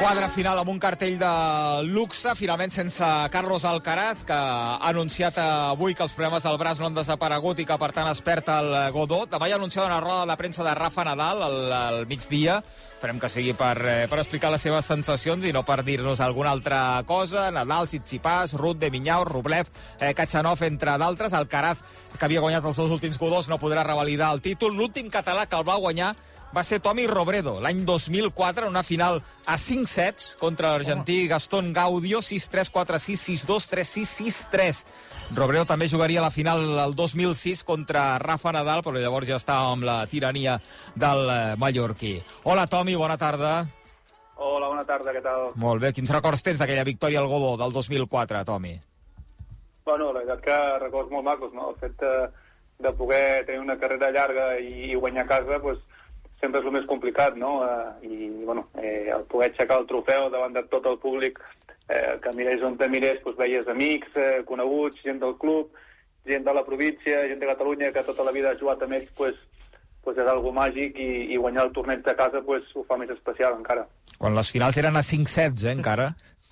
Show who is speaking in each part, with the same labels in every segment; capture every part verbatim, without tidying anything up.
Speaker 1: Quadre final amb un cartell de luxe, finalment sense Carlos Alcaraz, que ha anunciat avui que els problemes del braç no han desaparegut i que, per tant, es perd el Godó. Demà hi ha anunciat una roda de premsa de Rafa Nadal al, al migdia. Esperem que sigui per, eh, per explicar les seves sensacions i no per dir-nos alguna altra cosa. Nadal, Tsitsipas, Ruud de Minyau, Rublev, eh, Kachanov, entre d'altres. Alcaraz, que havia guanyat els seus últims Godós, no podrà revalidar el títol. L'últim català que el va guanyar va ser Tommy Robredo, l'any dos mil quatre, en una final a cinc sets contra l'argentí Gastón Gaudio, sis tres, quatre sis, sis dos, tres sis, sis tres. Robredo també jugaria la final el dos mil sis contra Rafa Nadal, però llavors ja estava amb la tirania del mallorquí. Hola, Tommy, bona tarda.
Speaker 2: Hola, bona tarda, què tal?
Speaker 1: Molt bé, quins records tens d'aquella victòria al Godó del dos mil quatre, Tommy?
Speaker 2: Bueno, la veritat que records molt macos, no? El fet de, de poder tenir una carrera llarga i, i guanyar a casa, doncs, sempre és el més complicat, no? Eh, I, bueno, eh, el poder aixecar el trofeu davant de tot el públic, eh, que mirés on te mirés, doncs veies amics, eh, coneguts, gent del club, gent de la província, gent de Catalunya, que tota la vida ha jugat amb ells, doncs, doncs és algo màgic, i, i guanyar el torneig de casa doncs, ho fa més especial encara.
Speaker 1: Quan les finals eren a cinc sets, eh, encara?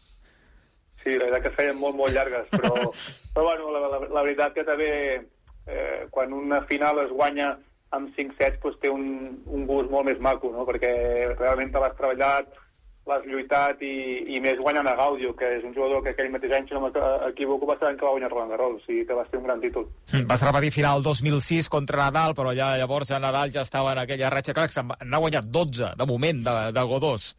Speaker 2: Sí, la veritat que es feien molt, molt llargues, però, però bueno, la, la, la veritat que també, eh, quan una final es guanya amb cinc sets, doncs té un, un gust molt més maco, no? Perquè realment te l'has treballat, l'has lluitat, i, i més guanyant a Gaudio, que és un jugador que aquell mateix any, si no m'equivoco, va ser l'any que va guanyar Roland Garros, o sigui que va ser un gran títol.
Speaker 1: Mm, vas repetir final el dos mil sis contra Nadal, però ja llavors ja Nadal ja estava en aquella ratxa, clar, que n'ha guanyat dotze, de moment, de, de Godós.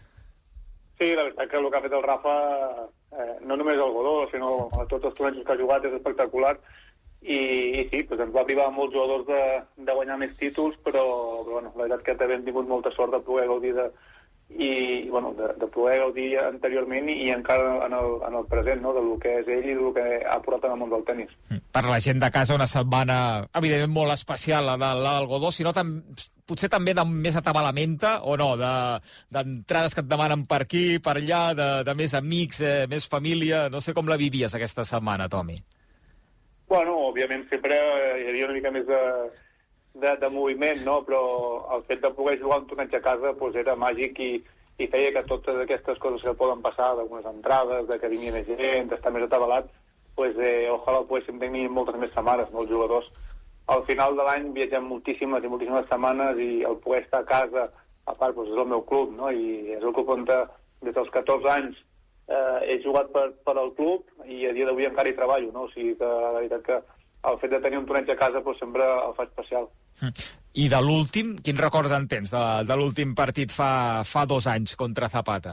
Speaker 2: Sí, la veritat que el que ha fet el Rafa, eh, no només el Godó, sinó a tots els tornejos que ha jugat, és espectacular. I, i sí, doncs ens va arribar a molts jugadors de, de guanyar més títols, però, però bueno, la veritat que també hem tingut molta sort de poder gaudir de, i, bueno, de, de poder gaudir anteriorment i, i encara en el, en el present, no? Del que és ell i del que ha portat en el món del tenis.
Speaker 1: Per la gent de casa, una setmana evidentment molt especial, la, la del Godó, si no tam, potser també de més atabalamenta, o no, d'entrades de, que et demanen per aquí, per allà, de, de més amics, eh, més família. No sé com la vivies aquesta setmana, Tommy.
Speaker 2: Bueno, òbviament sempre hi havia una mica més de, de, de moviment, no? Però el fet de poder jugar un torneig a casa doncs era màgic, i, i feia que totes aquestes coses que poden passar, d'algunes entrades, de que vingui més gent, d'estar més atabalat, doncs eh, ojalà poguéssim tenir moltes més setmanes, molts jugadors. Al final de l'any viatgem moltíssimes i moltíssimes setmanes, i el poder estar a casa, a part, doncs és el meu club, no? I és el club on des dels catorze anys Eh, he jugat per, per al club, i a dia d'avui encara hi treballo, no? O sigui que la veritat que el fet de tenir un torneig a casa doncs, sempre el fa especial.
Speaker 1: I de l'últim, quins records en tens de, de l'últim partit fa, fa dos anys contra Zapata?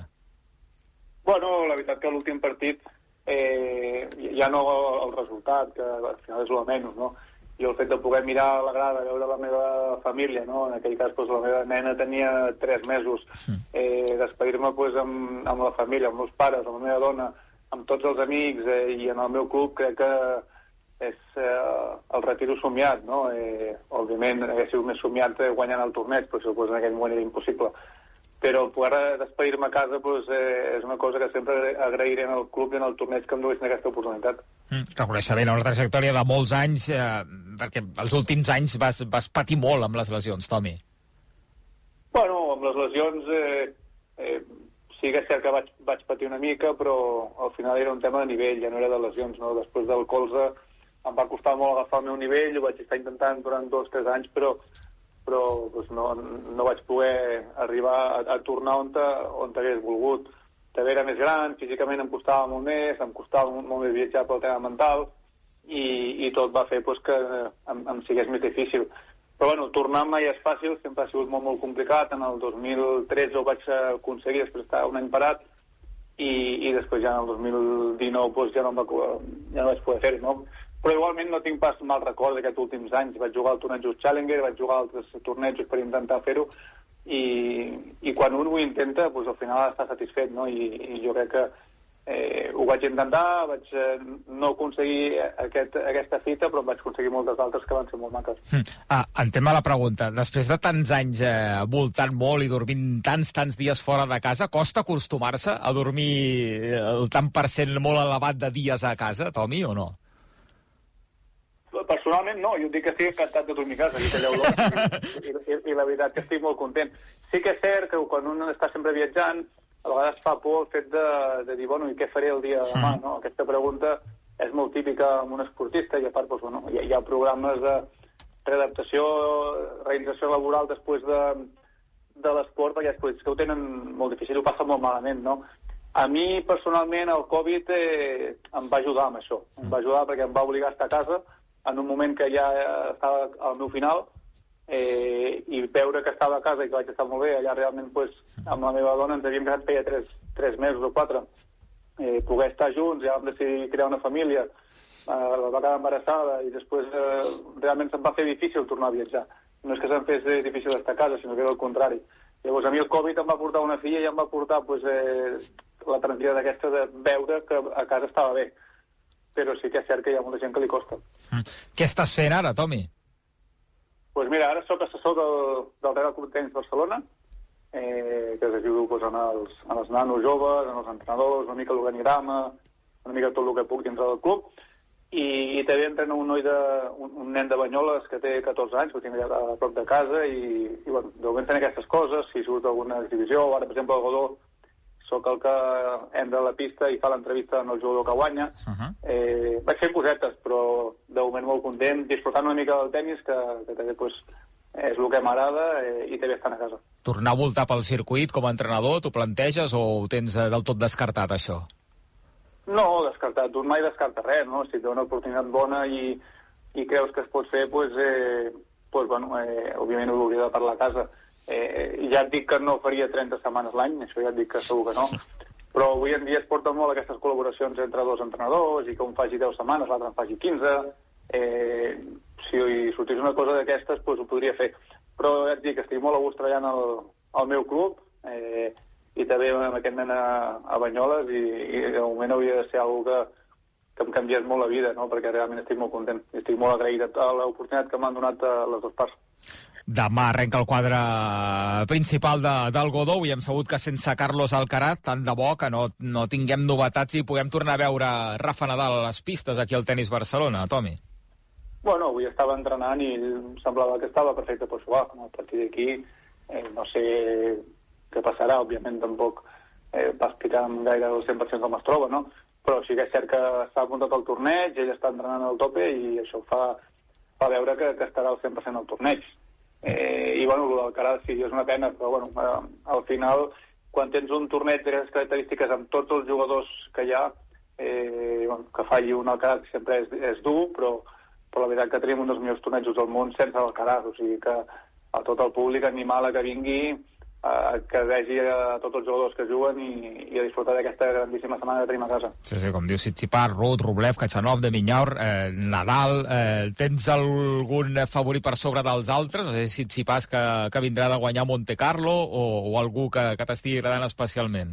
Speaker 2: Bueno, la veritat que l'últim partit eh, ja no el resultat, que al final és el menys, no? I el fet de poder mirar la grada, veure la meva família, no? En aquell cas, doncs, la meva nena tenia tres mesos, eh, despedir-me doncs, amb, amb la família, amb els pares, amb la meva dona, amb tots els amics, eh, i en el meu club crec que és eh, el retiro somiat, no? Eh, òbviament, hagués sigut més somiat guanyant el torneig, però això doncs, en aquell moment era impossible. Però poder despedir-me a casa doncs, eh, és una cosa que sempre agrairé en el club i en el torneig que em donessin aquesta oportunitat.
Speaker 1: Mm, reconèixer bé una trajectòria de molts anys, eh, perquè els últims anys vas, vas patir molt amb les lesions, Tommy.
Speaker 2: Bueno, amb les lesions eh, eh, sí que és cert que vaig, vaig patir una mica, però al final era un tema de nivell, ja no era de lesions, no? Després del colze em va costar molt agafar el meu nivell, ho vaig estar intentant durant dos o tres anys, però però doncs, no, no vaig poder arribar a, a tornar on, te, on t'hagués volgut. També era més gran, físicament em costava molt més, em costava molt, molt més viatjar pel tema mental, i, i tot va fer doncs, que em, em sigués més difícil. Però bueno, tornar mai és fàcil, sempre ha sigut molt, molt complicat. En el dos mil tretze ho vaig aconseguir després d'estar un any parat, i, i després ja en el dos mil dinou doncs, ja, no va, ja no vaig poder fer-ho, no? Però igualment no tinc pas mal record d'aquests últims anys. Vaig jugar al tornejos Challenger, vaig jugar a altres tornejos per intentar fer-ho, i, i quan un ho intenta, doncs al final està satisfet, no? I, i jo crec que eh, ho vaig intentar, vaig eh, no aconseguir aquest, aquesta fita, però vaig aconseguir moltes altres que van ser molt maques.
Speaker 1: Mm. Ah, en tema la pregunta, després de tants anys eh, voltant molt i dormint tants, tants dies fora de casa, costa acostumar-se a dormir el tant per cent molt elevat de dies a casa, Tommy, o no?
Speaker 2: Personalment no, jo dic que estic encantat de dormir a casa, dic allà olor, i, i, i la veritat que estic molt content. Sí que és cert que quan un està sempre viatjant, a vegades fa por el fet de, de dir, bueno, i què faré el dia de demà, no? Aquesta pregunta és molt típica amb un esportista, i a part, doncs, bueno, hi, hi ha programes de readaptació, reinserció laboral després de, de l'esport, perquè després que ho tenen molt difícil, ho passa molt malament, no? A mi, personalment, el Covid eh, em va ajudar amb això. Em va ajudar perquè em va obligar a estar a casa en un moment que ja estava al meu final, eh, i veure que estava a casa i que vaig estar molt bé, allà realment, pues, amb la meva dona ens havíem quedat feia tres, tres mesos o quatre. Eh, poder estar junts, ja vam decidir crear una família, eh, la va quedar embarassada i després eh, realment se'm va fer difícil tornar a viatjar. No és que se'm fes difícil estar a casa, sinó que era el contrari. Llavors a mi el Covid em va portar una filla i em va portar pues, eh, la tranquil·litat aquesta de veure que a casa estava bé. Però sí que és cert que hi ha molta gent que li costa.
Speaker 1: Mm. Què estàs fent ara, Tomi?
Speaker 2: Doncs pues mira, ara soc assessor del, del Real Club Tenis Barcelona, eh, que ajudo pues, en, els, en els nanos joves, en els entrenadors, una mica l'organigrama, una mica tot el que puc dintre del club, i, i també entreno un, noi de, un, un nen de Banyoles que té catorze anys, que ho tinc allà a prop de casa, i, i bueno, de moment fent aquestes coses, si surt alguna exhibició, ara per exemple el Godó, sóc el que entra a la pista i fa l'entrevista amb el jugador que guanya. Uh-huh. eh, vaig fent cosetes, però de moment molt content, disfrutant una mica del tenis, que, que també pues, és el que m'agrada, eh, i també estan a casa.
Speaker 1: Tornar a voltar pel circuit com a entrenador, t'ho planteges o ho tens eh, del tot descartat, això?
Speaker 2: No, descartat. Tu mai descarta res, no? Si té una oportunitat bona i, i creus que es pot fer, pues, eh, pues, bueno, eh, òbviament ho hauria de parlar a casa. Eh, ja et dic que no faria trenta setmanes l'any, això ja et dic que segur que no, però avui en dia es porten molt aquestes col·laboracions entre dos entrenadors i que un faci deu setmanes, l'altre en faci quinze. Eh, si sortís una cosa d'aquestes, pues, ho podria fer. Però ja et dic que estic molt a gust treballant al, al meu club, eh, i també amb aquest nen a, a Banyoles, i, i de moment hauria de ser algo que, que em canviés molt la vida, no? Perquè realment estic molt content. Estic molt agraït a l'oportunitat que m'han donat a les dues parts.
Speaker 1: Demà arrenca el quadre principal de, del Godó. Avui hem sabut que sense Carlos Alcaraz, tant de bo que no, no tinguem novetats i puguem tornar a veure Rafa Nadal a les pistes aquí al Tenis Barcelona, Tomi.
Speaker 2: Bueno, avui estava entrenant i semblava que estava perfecte per jugar. A partir d'aquí, eh, no sé què passarà, òbviament tampoc eh, va explicar gaire el cent per cent com es troba, no? Però sí que és cert que està apuntat al torneig, ell està entrenant al tope i això fa, fa veure que, que estarà al cent per cent al torneig. Eh, I, bueno, l'Alcaraz sí, és una pena, però, bueno, eh, al final, quan tens un torneig d'aquestes característiques amb tots els jugadors que hi ha, eh, bueno, que falli un Alcaraz sempre és, és dur, però, però la veritat que tenim un dels millors tornejos del món sense l'Alcaraz, o sigui que a tot el públic animal que vingui, eh, que vegi a tots els jugadors que juguen i, i a disfrutar d'aquesta grandíssima setmana que tenim a casa.
Speaker 1: Sí, sí, com diu Tsitsipas, Ruud, Rublev, Khachanov, de Minyaur, eh, Nadal, eh, tens algun favorit per sobre dels altres? O sigui, Tsitsipas que, que vindrà de guanyar Monte Carlo o, o algú que, que t'estigui agradant especialment?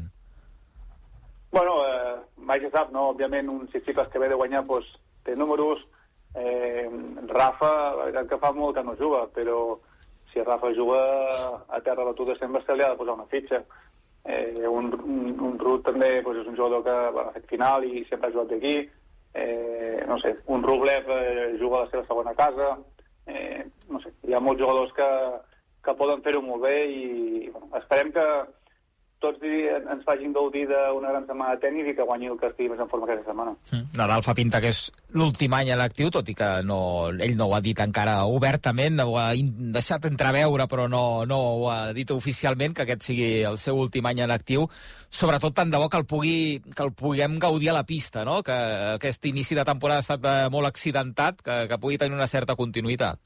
Speaker 2: Bueno, eh, mai se sap, no? Òbviament un Tsitsipas que ve de guanyar pues, té números. Eh, Rafa, la veritat que fa molt que no juga, però si Rafa juga a terra batuda sempre se li ha de posar una fitxa. Eh, un, un, un Ruud també pues, és un jugador que va a fet final i sempre ha jugat d'aquí. Eh, no sé, un Rublev eh, juga a la seva segona casa. Eh, no sé, hi ha molts jugadors que, que poden fer-ho molt bé i bueno, esperem que tots ens facin gaudir d'una gran setmana de tenis i que guanyi el que estigui més en forma aquesta setmana.
Speaker 1: Mm. Nadal fa pinta que és l'últim any en actiu, tot i que no, ell no ho ha dit encara obertament, ho ha deixat entreveure, però no, no ho ha dit oficialment, que aquest sigui el seu últim any en actiu. Sobretot tant de bo que el, pugui, que el puguem gaudir a la pista, no? Que aquest inici de temporada ha estat molt accidentat, que, que pugui tenir una certa continuïtat.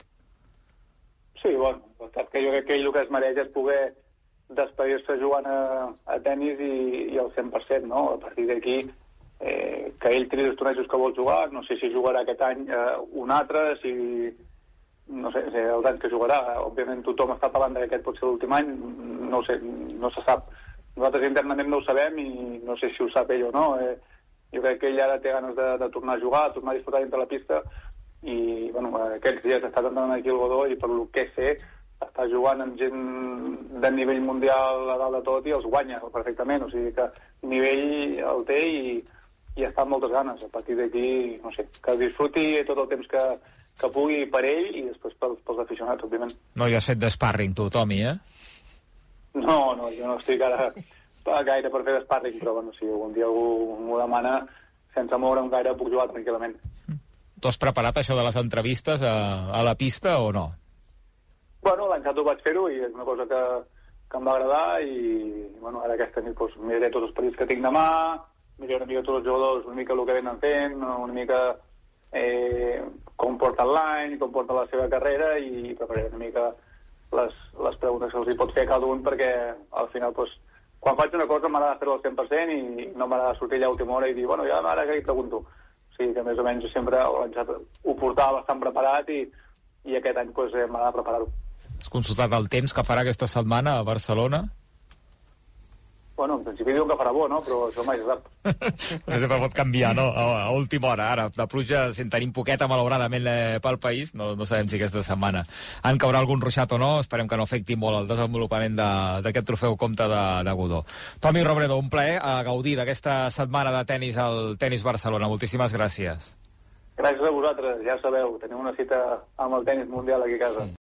Speaker 2: Sí, bueno, que jo crec que ell el que es mereix és poder despedir-se jugant a, a tenis i, i al cent per cent, no? A partir d'aquí, eh, que ell tria els tornejos que vol jugar, no sé si jugarà aquest any eh, un altre, si no sé, els anys que jugarà. Òbviament tothom està parlant que aquest pot ser l'últim any, no sé, no se sap. Nosaltres internament no ho sabem i no sé si ho sap ell o no. Eh, jo crec que ell ara té ganes de, de tornar a jugar, tornar a disfrutar dintre la pista i, bueno, aquests dies està entrenant aquí al Godó i per lo que sé està jugant amb gent de nivell mundial a dalt de tot i els guanya perfectament, o sigui que nivell el té i, i està amb moltes ganes. A partir d'aquí, no sé, que disfruti tot el temps que, que pugui per ell i després pels, pels aficionats, òbviament.
Speaker 1: No hi has fet d'sparring, tu, Tomi, eh?
Speaker 2: No, no, jo no estic ara gaire per fer d'espàrring, però bueno, si algun dia algú m'ho demana, sense moure'm gaire puc jugar tranquil·lament.
Speaker 1: Tu has preparat això de les entrevistes a, a la pista o no?
Speaker 2: Bueno, l'any passat ho vaig fer-ho i és una cosa que, que em va agradar i bueno, ara aquesta nit doncs, miraré tots els partits que tinc demà, miraré una mica tots els jugadors, una mica el que venen fent, una mica eh, com porten l'any, com porta la seva carrera i prepararé una mica les, les preguntes que els hi pot fer a cada un perquè al final doncs, quan faig una cosa m'agrada fer-ho al cent per cent i no m'agrada sortir allà a última hora i dir, bueno, ja ara que hi pregunto. O sigui que més o menys sempre ho portava bastant preparat i, i aquest any doncs, m'agrada preparar-ho.
Speaker 1: Has consultat el temps que farà aquesta setmana a Barcelona?
Speaker 2: Bueno, en principi diuen que farà bo, no? Però això mai se sap.
Speaker 1: Això sempre pot canviar, no? A, a última hora. Ara, de pluja, si en tenim poqueta, malauradament, eh, pel país, no, no sabem si aquesta setmana en caurà algun ruixat o no. Esperem que no afecti molt el desenvolupament d'aquest trofeu Comte de, de Godó. Tomi Robredo, un plaer a gaudir d'aquesta setmana de tenis al Tenis Barcelona. Moltíssimes gràcies.
Speaker 2: Gràcies a vosaltres, ja sabeu, teniu una cita amb el tenis mundial aquí a casa. Sí.